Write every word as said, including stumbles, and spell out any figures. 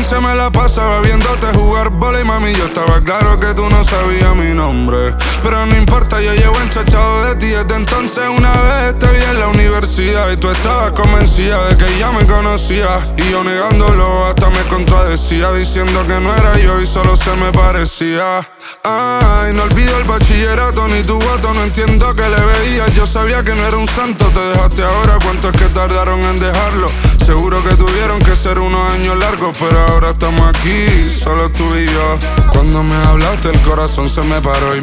once me la pasaba viéndote jugar bola y mami, yo estaba claro que tú no sabías mi nombre. Pero no importa, yo llevo enchachado de ti desde entonces. Una vez te vi en la universidad y tú estabas convencida de que ya me conocías. Y yo negándolo hasta me contradecía, diciendo que no era yo y solo se me parecía. Ay, no olvido el bachillerato ni tu guato, no entiendo que le veías. Yo sabía que no era un santo, te dejaste ahora. ¿Cuánto es que tardaron en dejarlo? Seguro que tuvieron que ser unos años largos, pero ahora estamos aquí, solo tú y yo. Cuando me hablaste el corazón se me paró y